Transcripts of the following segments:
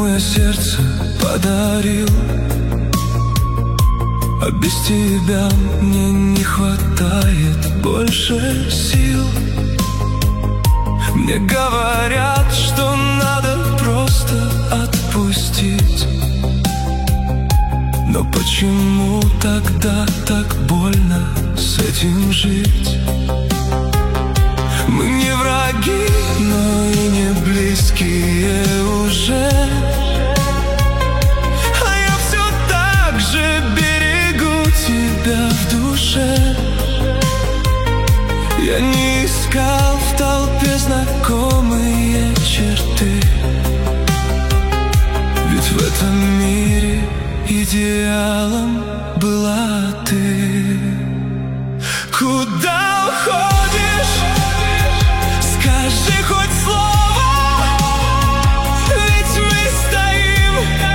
мое сердце подарил, а без тебя мне не хватает больше сил. Мне говорят, что надо просто отпустить, но почему тогда так больно с этим жить? Мы не враги, но и не близкие уже, а я все так же берегу тебя в душе. Я не искал в толпе знакомые черты, ведь в этом мире идеалом была ты. Куда уходишь? Скажи хоть слово, ведь мы стоим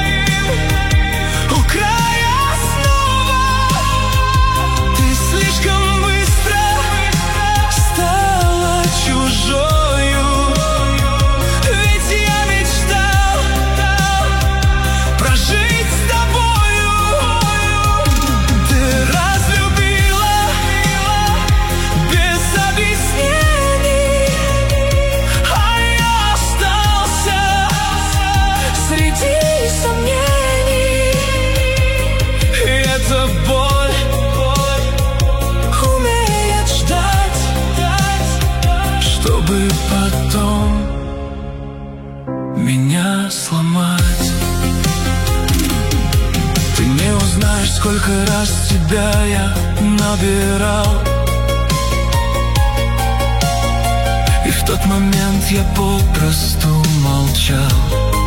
у края снова. Ты слишком быстро стала чужою, ведь я мечтал прожить с тобою. Ты разлюбила без объяснений, а я остался среди сомнений. И эта боль умеет ждать, чтобы потом меня сломать. Ты не узнаешь, сколько раз тебя я набирал, и в тот момент я попросту молчал.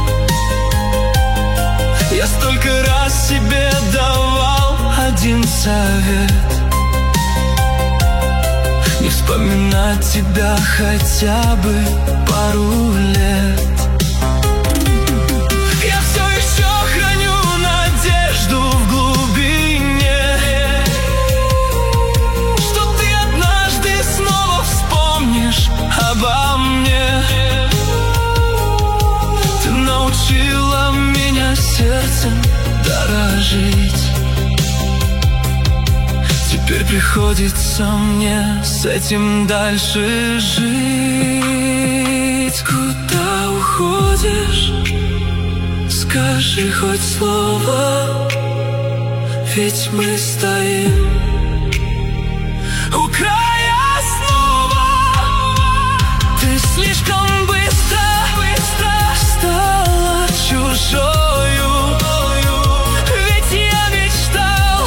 Я столько раз себе давал один совет: не вспоминать тебя хотя бы пару лет. Я все еще храню надежду в глубине, что ты однажды снова вспомнишь обо мне. Ты научила меня сердцем дорожить, теперь приходится мне с этим дальше жить. Куда уходишь? Скажи хоть слово, ведь мы стоим у края снова. Ты слишком быстро стала чужою, ведь я мечтал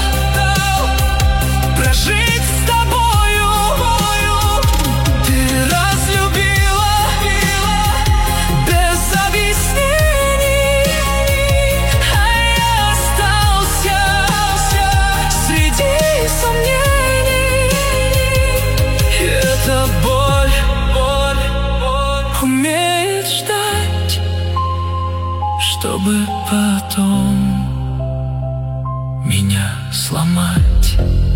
прожить с тобою. Ты разлюбила без объяснений, а я остался среди сомнений. И эта боль умеет ждать, чтобы потом меня сломать.